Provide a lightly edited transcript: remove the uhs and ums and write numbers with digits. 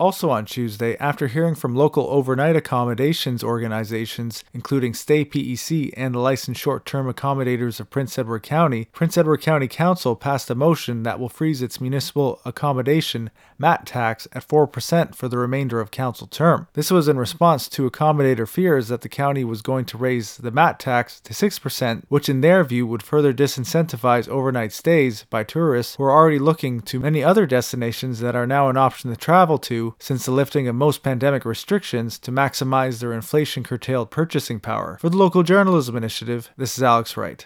Also on Tuesday, after hearing from local overnight accommodations organizations, including Stay PEC and the licensed short-term accommodators of Prince Edward County Council passed a motion that will freeze its municipal accommodation MAT tax at 4% for the remainder of council term. This was in response to accommodator fears that the county was going to raise the MAT tax to 6%, which in their view would further disincentivize overnight stays by tourists who are already looking to many other destinations that are now an option to travel to since the lifting of most pandemic restrictions to maximize their inflation-curtailed purchasing power. For the Local Journalism Initiative, this is Alex Wright.